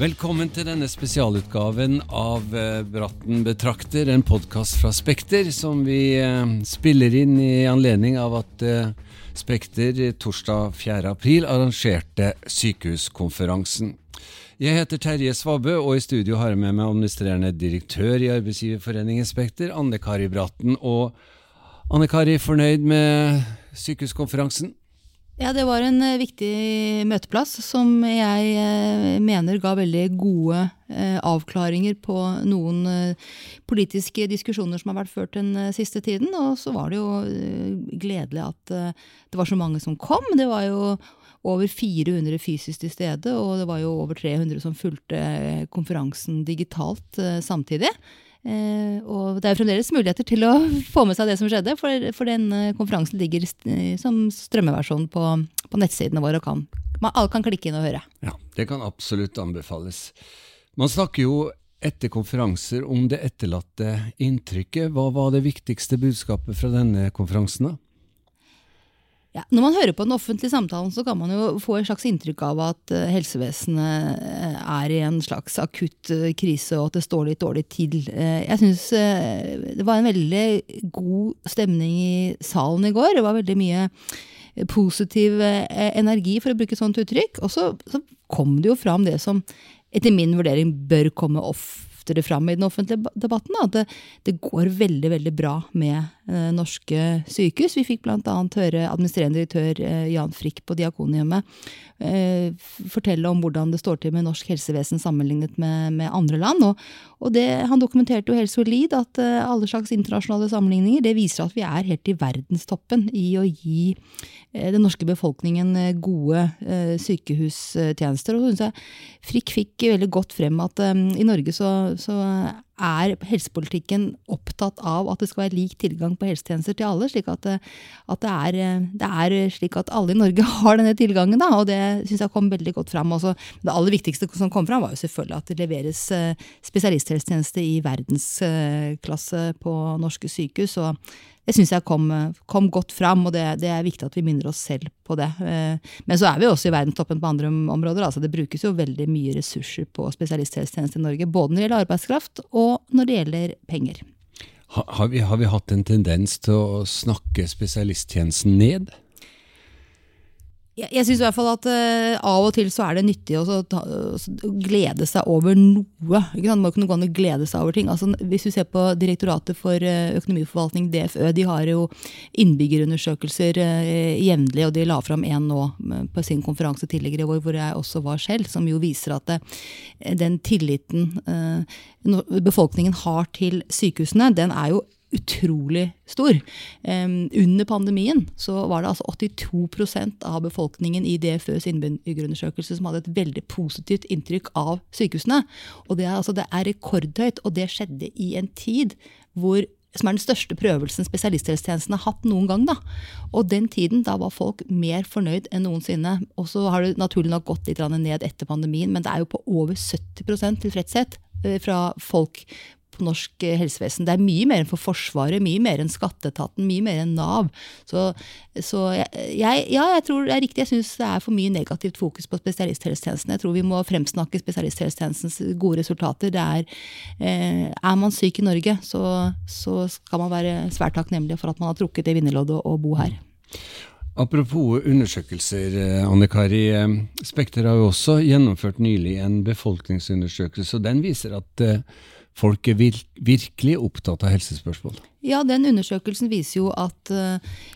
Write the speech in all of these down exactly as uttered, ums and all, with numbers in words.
Velkommen til denne spesialutgaven av Bratten betrakter, en podcast fra Spekter, som vi spiller inn i anledning av at Spekter torsdag fjerde april arrangerte sykehuskonferansen. Jeg heter Terje Svabø, og i studio har jeg med meg administrerende direktør i Arbeidsgiverforeningen Spekter, Anne-Kari Bratten. Og Anne-Kari, fornøyd med sykehuskonferansen? Ja, det var en viktig møteplass som jeg mener ga veldig gode avklaringer på noen politiske diskusjoner som har vært ført den siste tiden, og så var det jo gledelig at det var så mange som kom. Det var jo over fire hundre fysisk til stede, og det var jo over tre hundre som fulgte konferansen digitalt samtidig. Eh, og det er fremdeles muligheter til å få med seg det som skjedde, for, for den konferansen ligger som strømmeversjon på, på nettsidene våre, og kan, man, alle kan klikke inn og høre. Ja, det kan absolutt anbefales. Man snakker jo etter konferanser om det etterlatte inntrykket. Hva var det viktigste budskapet fra denne konferansen da? Ja, når man hører på den offentlige samtalen, så kan man jo få et slags inntrykk av at helsevesenet er i en slags akutt krise, og at det står litt dårlig til. Jeg synes det var en veldig god stemning i salen i går. Det var veldig mye positiv energi, for å bruke sånt uttrykk. Og så, så kom det jo fram det som etter min vurdering bør komme oftere fram i den offentlige debatten, at det, det går veldig, veldig bra med eh, norske sykehus. Vi fikk blant annet høre administrerende direktør eh, Jan Frick på Diakonhjemmet eh, fortelle om hvordan det står til med norsk helsevesen sammenlignet med, med andre land, og, og det, han dokumenterte jo helt solid at eh, alle slags internasjonale sammenligninger, det viser at vi er helt i verdenstoppen i å gi eh, den norske befolkningen gode eh, sykehustjenester, og så synes jeg Frick fikk veldig godt frem at eh, i Norge så så er helsepolitikken opptatt av at det skal være lik tilgang på helsetjenester til alle, slik at, at det, er, det er slik at alle i Norge har denne tilgangen, da, og det synes jeg kom veldig godt frem. Også, det aller viktigste som kom frem var jo selvfølgelig at det leveres spesialisthelsetjeneste i verdensklasse på norske sykehus, og det synes jeg kom, kom godt frem, og det, det er viktig at vi minner oss selv på det. Men så er vi også i verdenstoppen på andre områder. Altså det brukes jo veldig mye ressurser på spesialisthelsetjeneste i Norge, både når det gjelder arbeidskraft og når det gjelder penger. Har vi, har vi hatt en tendens til å snakke spesialisttjenesten ned? Jeg, jeg synes i hvert fall at uh, av og til så er det nyttig å, ta, å glede seg over noe. Ikke sant? Man må kunne gå an å glede seg over ting. Altså, hvis du ser på Direktoratet for økonomiforvaltning, D F Ø, de har jo innbyggerundersøkelser uh, jevnlig, og de la fram en nå på sin konferanse tidligere, hvor, hvor jeg også var selv, som jo viser at uh, den tilliten uh, befolkningen har til sykehusene, den er jo utrolig stor. Um, under pandemien så var det altså åttito prosent av befolkningen i D F Øs innbyggerundersøkelse som hadde et veldig positivt inntrykk av sykehusene. Og det er, altså, det er rekordhøyt, og det skjedde i en tid hvor, som er den største prøvelsen spesialisthelsetjenesten har hatt noen gang. Da. Og den tiden, da var folk mer fornøyd enn noensinne. Og så har det naturlig nok gått litt ned etter pandemien, men det er jo på over sytti prosent tilfredshet fra folk på norsk helsevesen. Det er mye mer enn for Forsvaret, mye mer enn Skatteetaten, mye mer enn Nav. Så, så jeg, ja, jeg tror det er riktig. Jeg synes det er for mye negativt fokus på spesialisthelsetjenesten. Jeg tror vi må fremsnakke spesialisthelsetjenestens gode resultater. Det er, eh, er man syk i Norge, så, så skal man være svært takknemlig for at man har trukket det vinnerloddet og bo her. Apropos undersøkelser, Anne-Kari, Spekter har jo også gjennomført nylig en befolkningsundersøkelse, og den viser at folk er vir- virkelig opptatt av helsespørsmål. Ja, den undersøkelsen viser jo at uh,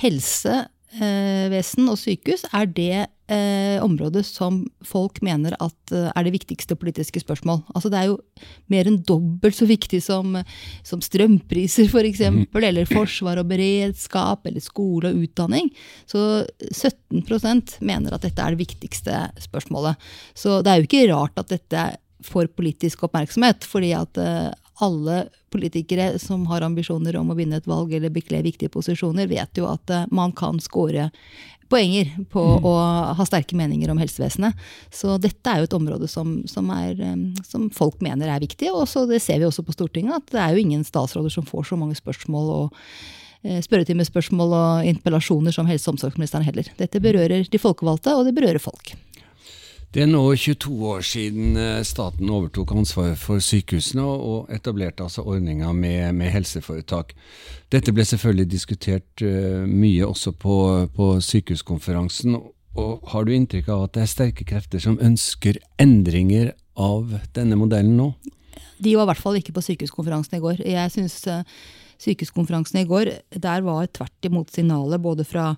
helsevesen uh, og sykehus er det uh, området som folk mener at uh, er det viktigste politiske spørsmål. Altså det er jo mer enn dobbelt så viktig som, som strømpriser for eksempel, mm. eller forsvar og beredskap, eller skole og utdanning. Så sytten prosent mener at dette er det viktigste spørsmålet. Så det er jo ikke rart at dette for politisk oppmerksomhet, fordi at uh, alle politikere som har ambisjoner om å vinne et valg eller bekle viktige posisjoner, vet jo at uh, man kan score poenger på mm. å ha sterke meninger om helsevesenet. Så dette er jo et område som, som, er, um, som folk mener er viktig, og så det ser vi også på Stortinget, at det er jo ingen statsråder som får så mange spørsmål og uh, spørretimespørsmål og interpellasjoner som helse- og omsorgsministeren heller. Dette berører de folkevalgte, og det berører folk. Det er nå tjueto år siden staten overtok ansvaret for sykehusene og etablerte altså ordninger med, med helseforetak. Dette ble selvfølgelig diskutert uh, mye også på, på sykehuskonferansen. Og har du inntrykk av at det er sterke krefter som ønsker endringer av denne modellen nå? De var i hvert fall ikke på sykehuskonferansen i går. Jeg synes uh, sykehuskonferansen i går, der var tvert imot signalet både fra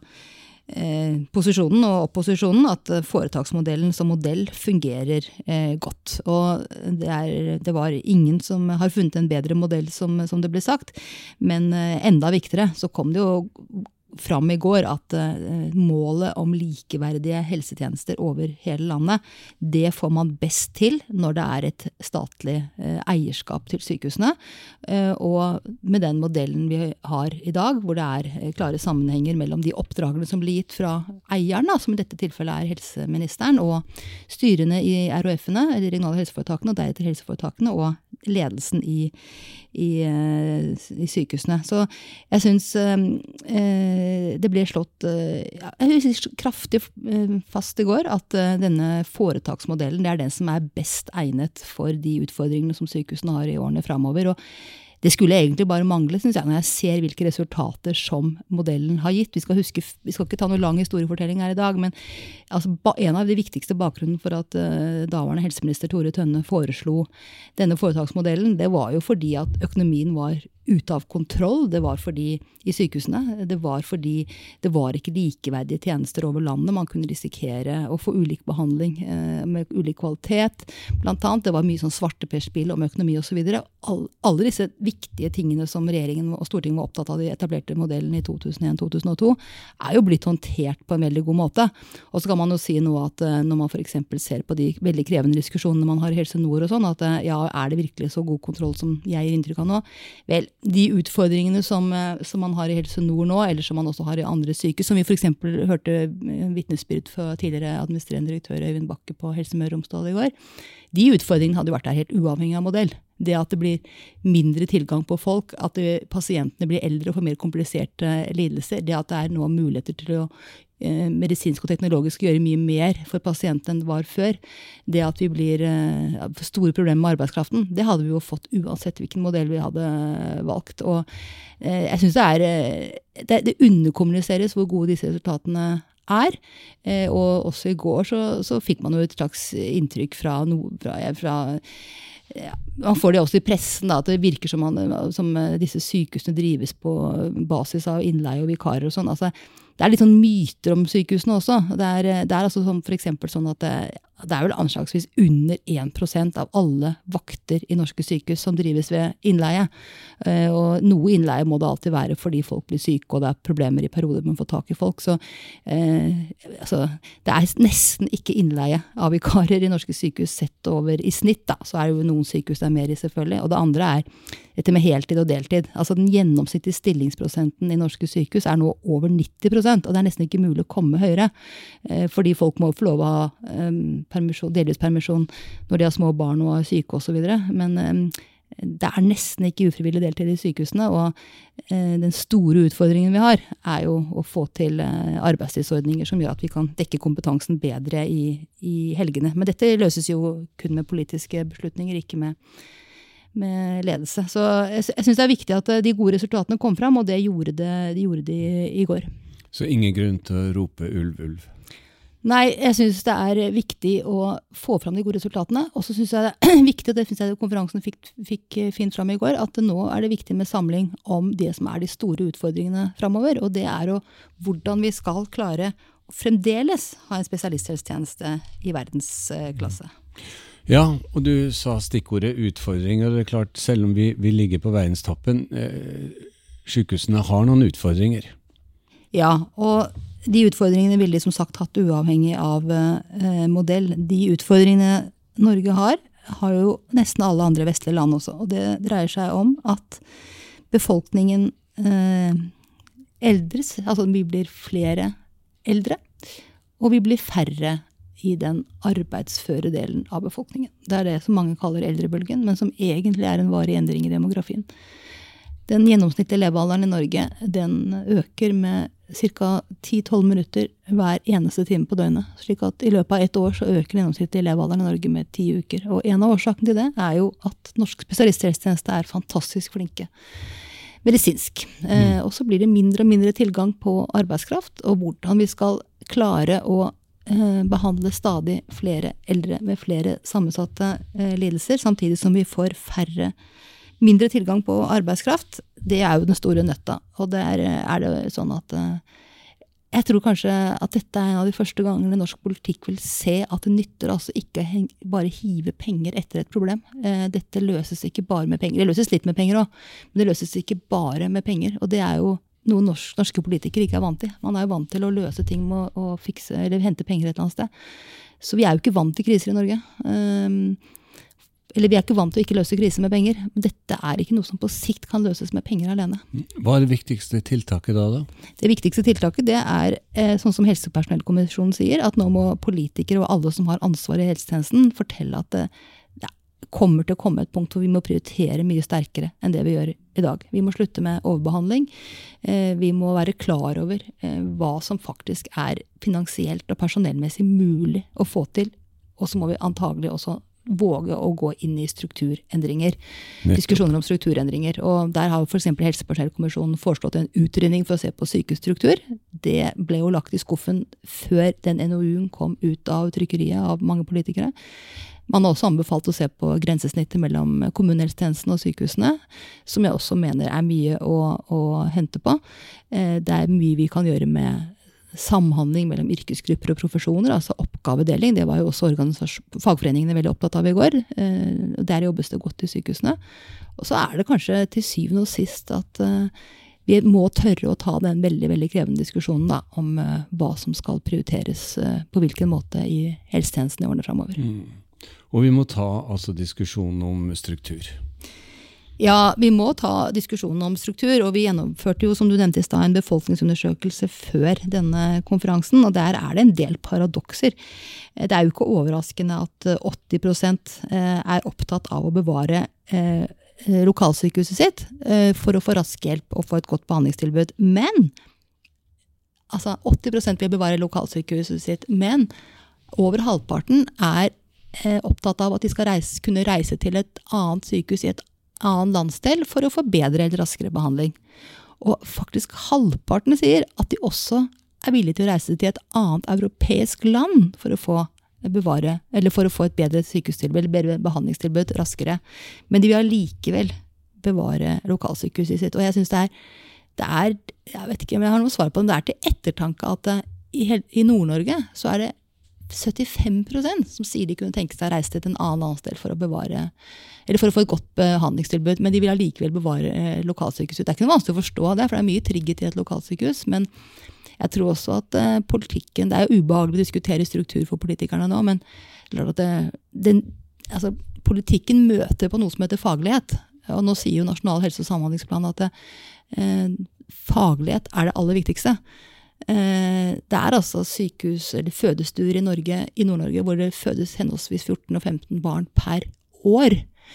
Eh, posisjonen og opposisjonen at foretaksmodellen som modell fungerer eh, godt. Og det, er, det var ingen som har funnet en bedre modell som, som det ble sagt, men eh, enda viktigere så kom det jo fram i går at uh, målet om likeverdige helsetjenester over hele landet, det får man best til når det er et statlig uh, eierskap til sykehusene. Uh, og med den modellen vi har i dag, hvor det er uh, klare sammenhenger mellom de oppdragene som blir gitt fra eierne, som i dette tilfellet er helseministeren, og styrene i R H F-ene, de regionale helseforetakene, og deretter helseforetakene, og ledelsen i, i, uh, i sykehusene. Så jeg synes uh, det ble slått ja, kraftig fast i går at denne foretaksmodellen det er den som er best egnet for de utfordringene som sykehusene har i årene fremover. Og det skulle egentlig bare mangle, synes jeg, når jeg ser hvilke resultater som modellen har gitt. Vi skal huske, vi skal ikke ta noe lang historiefortelling her i dag, men altså, en av de viktigste bakgrunnen for at uh, daværende helseminister Tore Tønne foreslo denne foretaksmodellen, det var jo fordi at økonomien var ute av kontroll, det var fordi i sykehusene, det var fordi det var ikke likeverdige tjenester over landet, man kunne risikere å få ulik behandling eh, med ulik kvalitet, blant annet, det var mye sånn svarteperspill om økonomi og så videre. All, alle disse viktige tingene som regjeringen og Stortinget var opptatt av de etablerte modellen i to tusen og en til to tusen og to, er jo blitt håndtert på en veldig god måte. Og så kan man jo si noe at når man for eksempel ser på de veldig krevende diskusjonene man har i Helse Nord og sånn, at ja, er det virkelig så god kontroll som jeg gir inntrykk av nå? Vel, de utfordringene som, som man har i Helse Nord nå, eller som man også har i andre sykehus, som vi for eksempel hørte vitnesbyrd fra tidligere administrerende direktør Øyvind Bakke på Helse Møre og Romsdal i går, de utfordringene hadde jo vært der helt uavhengig av modell. Det at det blir mindre tilgang på folk, at det, pasientene blir eldre og får mer kompliserte lidelser, det at det er nå muligheter til å eh, medisinsk og teknologisk gjøre mye mer for pasienten enn det var før, det at vi blir eh, store problemer med arbeidskraften, det hadde vi jo fått uansett hvilken modell vi hadde valgt. Og eh, jeg synes det er, det, det underkommuniseres hvor gode disse resultatene er, eh, og også i går så, så fikk man jo et slags inntrykk fra, no, fra, fra ja, man får det også i pressen da, at det virker som, man, som disse sykehusene drives på basis av innleie og vikarer og sånn. Altså, det er litt sånn myter om sykehusene også. Det er, det er altså som for eksempel sånn at det, det er vel anslagsvis under en prosent av alle vakter i norske sykehus som drives ved innleie. Og noe innleie må det alltid være fordi folk blir syke, og det er problemer i perioder med å få tak i folk. Så eh, altså, det er nesten ikke innleie av vikarer i norske sykehus sett over i snitt. Da. Så er det jo noen sykehus det er mer i selvfølgelig. Og det andre er dette med heltid og deltid. Altså den gjennomsnittlige stillingsprosenten i norske sykehus er nå over nitti prosent, og det er nesten ikke mulig å komme høyere, eh, fordi folk må få lov å ha eh, permisjon, delvis permisjon når de har små barn og er syke og så videre. Men eh, det er nesten ikke ufrivillig deltid i sykehusene, og eh, den store utfordringen vi har er jo å få til eh, arbeidstidsordninger som gjør at vi kan dekke kompetansen bedre i, i helgene. Men dette løses jo kun med politiske beslutninger, ikke med, med ledelse. Så jeg, jeg synes det er viktig at de gode resultatene kom frem, og det gjorde det, de gjorde de i går. Så ingen grunn til å rope ulv, ulv? Nei, jeg synes det er viktig å få fram de gode resultatene, og så synes jeg det er viktig, og det synes jeg konferansen fikk, fikk fint fram i går, at nå er det viktig med samling om det som er de store utfordringene fremover, og det er jo hvordan vi skal klare å fremdeles ha en spesialisthelsetjeneste i verdensklasse. Ja, og du sa stikkordet utfordringer, og det er klart, selv om vi, vi ligger på verdenstoppen, eh, sykehusene har noen utfordringer. Ja, og de utfordringene vil de som sagt hatt uavhengig av eh, modell. De utfordringene Norge har, har jo nesten alle andre vestlige land også. Og det dreier seg om at befolkningen eh, eldres, altså vi blir flere eldre, og vi blir færre i den arbeidsføre delen av befolkningen. Det er det som mange kaller eldrebølgen, men som egentlig er en varig endring i demografien. Den gjennomsnittlige levealderen i Norge, den øker med cirka ti til tolv minutter hver eneste time på døgnet. Slik at i løpet av ett år så øker gjennomsnittlig levealderen i Norge med ti uker. Og en av årsaken til det er jo at norsk spesialisthelsetjeneste er fantastisk flinke. Medisinsk. Mm. Eh, og så blir det mindre og mindre tilgang på arbeidskraft, og hvordan vi skal klare å eh, behandle stadig flere eldre med flere sammensatte eh, lidelser, samtidig som vi får færre mindre tilgang på arbeidskraft, det er jo den store nøtta. Og der er det sånn at jeg tror kanskje at dette er en av de første gangene norsk politikk vil se at det nytter altså ikke bare hive penger etter et problem. Dette løses ikke bare med penger. Det løses litt med penger også, men det løses ikke bare med penger. Og det er jo noe norsk, norske politikere ikke er vant til. Man er jo vant til å løse ting med å fikse, eller hente penger et eller annet sted. Så vi er jo ikke vant til kriser i Norge. Um, Eller vi er ikke vant til å ikke løse kriser med penger. Men dette er ikke noe som på sikt kan løses med penger alene. Hva er det viktigste tiltaket da da? Det viktigste tiltaket det er, eh, sånn som Helsepersonellkommisjonen sier, at nå må politikere og alle som har ansvar i helsetjenesten fortelle at det ja, kommer til å komme et punkt hvor vi må prioritere mye sterkere enn det vi gjør i dag. Vi må slutte med overbehandling. Eh, vi må være klar over eh, hva som faktisk er finansielt og personellmessig mulig å få til. Og så må vi antagelig også våge å gå inn i strukturendringer, Nettopp. diskusjoner om strukturendringer. Og der har for eksempel Helsepersonellkommisjonen foreslått en utredning for å se på sykehusstruktur. Det ble jo lagt i skuffen før den N O U-en kom ut av trykkeriet av mange politikere. Man har også anbefalt å se på grensesnittet mellom kommunehelsetjenesten og sykehusene, som jeg også mener er mye å, å hente på. Det er mye vi kan gjøre med samhandling mellom yrkesgrupper og profesjoner, altså oppgavedeling. Det var jo også fagforeningene veldig opptatt av i går. Der jobbes det godt i sykehusene. Og så er det kanskje til syvende og sist at vi må tørre å ta den veldig, veldig krevende diskusjonen da, om hva som skal prioriteres på hvilken måte i helsetjenesten i årene fremover. Mm. Og vi må ta altså diskusjonen om struktur. Ja, vi må ta diskusjonen om struktur, og vi gjennomførte jo, som du nevnte i sted, en befolkningsundersøkelse før denne konferansen, og der er det en del paradokser. Det er jo ikke overraskende at åtti prosent er opptatt av å bevare lokalsykehuset sitt for å få rask hjelp og få et godt behandlingstilbud. Men, altså åtti prosent vil bevare lokalsykehuset sitt, men over halvparten er opptatt av at de skal reise, kunne reise til et annet sykehus i et annen landsdel for å få bedre eller raskere behandling. Og faktisk halvparten sier at de også er villige til å reise til et annet europeisk land for å få bevare, eller for å få et bedre sykehustilbud, eller bedre behandlingstilbud raskere. Men de vil allikevel bevare lokalsykehuset sitt. Og jeg synes det er, det er, jeg vet ikke om jeg har noe svar på det, men det er til ettertanke at i, i Nord-Norge så er det syttifem prosent som sier de kunne tenke seg å reise til en annen landsdel for å bevare, eller for å få et godt behandlingstilbud, men de vil allikevel bevare eh, lokalsykehuset. Det er ikke noe vanskelig å forstå det, for det er mye trygghet i et lokalsykehus, men jeg tror også at eh, politikken, det er jo ubehagelig å diskutere struktur for politikerne nå, men at det, den, altså, politikken møter på noe som heter faglighet, og nå sier jo Nasjonal helse- og samhandlingsplan at det, eh, faglighet er det aller viktigste. Det er altså sykehus eller fødestuer i Norge, i Nord-Norge, hvor det fødes henholdsvis fjorten og femten barn per år.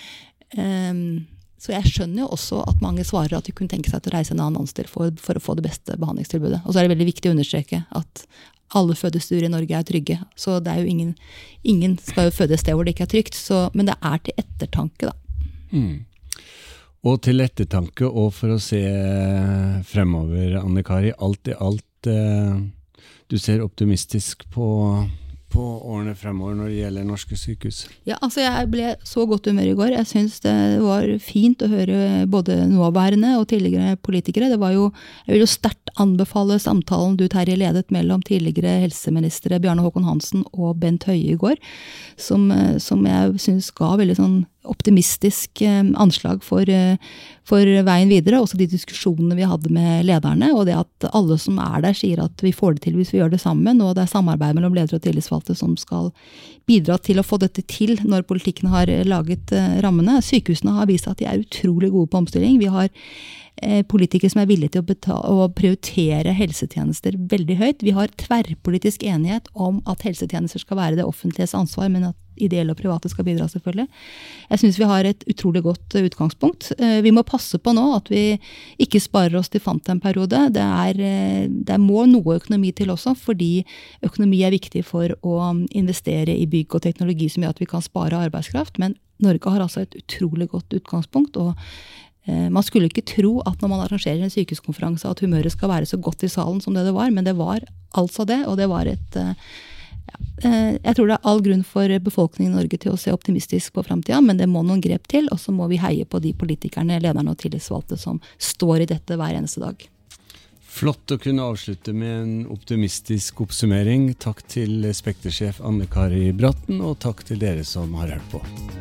Så jeg skjønner jo også at mange svarer at de kunne tenke seg til å reise en annen landsdel for, for å få det beste behandlingstilbudet. Og så er det veldig viktig å understreke at alle fødestuer i Norge er trygge. Så det er jo ingen, ingen skal jo føde et sted hvor det ikke er trygt, så, men det er til ettertanke da. Mm. Og til ettertanke, og for å se fremover, Anne-Kari, alt i alt, du ser optimistisk på, på årene fremover når det gjelder norske sykehus? Ja, altså jeg ble så godt humør i går. Jeg synes det var fint å høre både nåværende og tidligere politikere. Det var jo, jeg vil jo sterkt anbefale samtalen du Terje ledet mellom tidligere helseministre Bjarne Håkon Hansen og Bent Høie i går, som, som jeg synes ga veldig sånn optimistisk anslag for, for veien videre, også de diskusjonene vi hadde med lederne, og det at alle som er der sier at vi får det til hvis vi gjør det sammen, og det er samarbeid mellom ledere og tillitsvalgte som skal bidra til å få dette til når politikken har laget rammene. Sykehusene har vist at de er utrolig gode på omstilling. Vi har politikere som er villige til å, betale, å prioritere helsetjenester veldig høyt. Vi har tverrpolitisk enighet om at helsetjenester skal være det offentliges ansvar, men at ideelle og private skal bidra selvfølgelig. Jeg synes vi har et utrolig godt utgangspunkt. Vi må passe på nå at vi ikke sparer oss til fant en periode. Det, er, det må noe økonomi til også, fordi økonomi er viktig for å investere i bygg og teknologi som gjør at vi kan spare arbeidskraft, men Norge har altså et utrolig godt utgangspunkt, og man skulle ikke tro at når man arrangerer en sykehuskonferanse at humøret skal være så godt i salen som det det var, men det var altså det, og det var et, ja, jeg tror det er all grunn for befolkningen i Norge til å se optimistisk på fremtiden, men det må noen grep til, og så må vi heie på de politikerne, lederne og tillitsvalgte som står i dette hver eneste dag. Flott å kunne avslutte med en optimistisk oppsummering. Takk til Spekter-sjef Anne Kari Bratten, og takk til dere som har hørt på.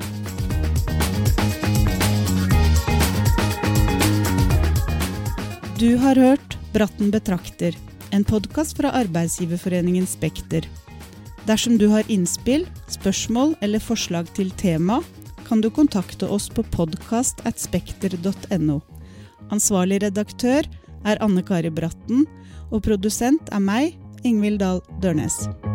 Du har hørt Bratten betrakter, en podcast fra Arbeidsgiverforeningen Spekter. Dersom du har innspill, spørsmål eller forslag til tema, kan du kontakte oss på podcast at spekter punktum no. Ansvarlig redaktør er Anne Kari Bratten, og produsent er meg, Ingvild Dahl Dørnes.